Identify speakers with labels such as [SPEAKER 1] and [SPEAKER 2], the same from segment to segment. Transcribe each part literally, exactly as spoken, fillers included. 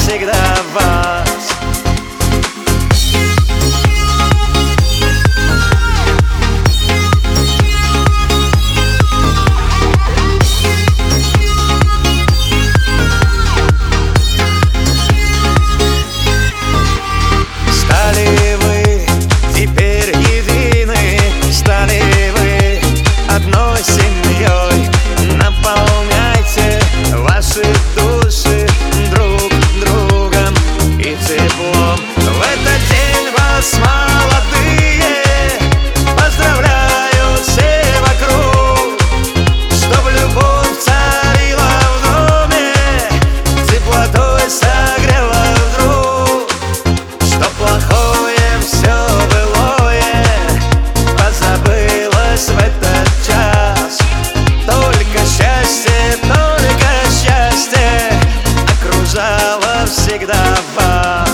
[SPEAKER 1] всегда вас. Стали вы теперь едины, стали вы одной семьей. Наполняйте ваши души друг другом и теплом. В этот день вас, молодые, поздравляют все вокруг, чтоб любовь царила в доме, теплотой согрела вдруг, чтоб плохое все былое позабылось в этот час. Только счастье, только счастье окружало всегда вас.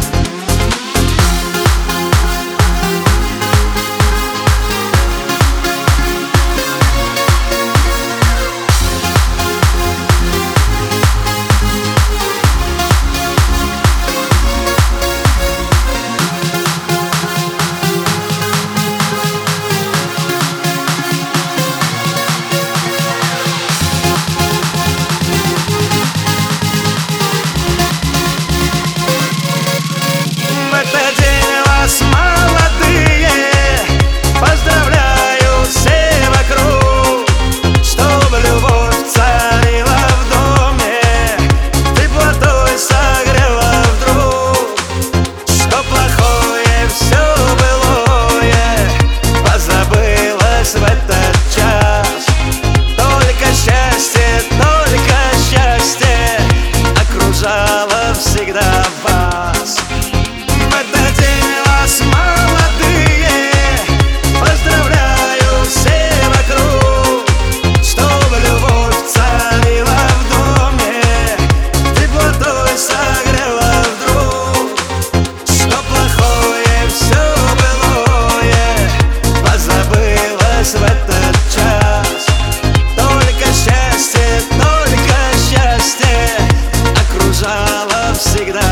[SPEAKER 1] В этот день вас, молодые, поздравляют все вокруг, чтоб любовь царила в доме, теплотой согрела вдруг, чтоб плохое все былое позабылось в этот час. Только счастье, только счастье окружало всегда вас. В этот день вас, молодые, поздравляют все вокруг, чтоб любовь царила в доме, теплотой согрела вдруг, чтоб плохое все былое позабылось в этот час. Только счастье, только счастье окружало всегда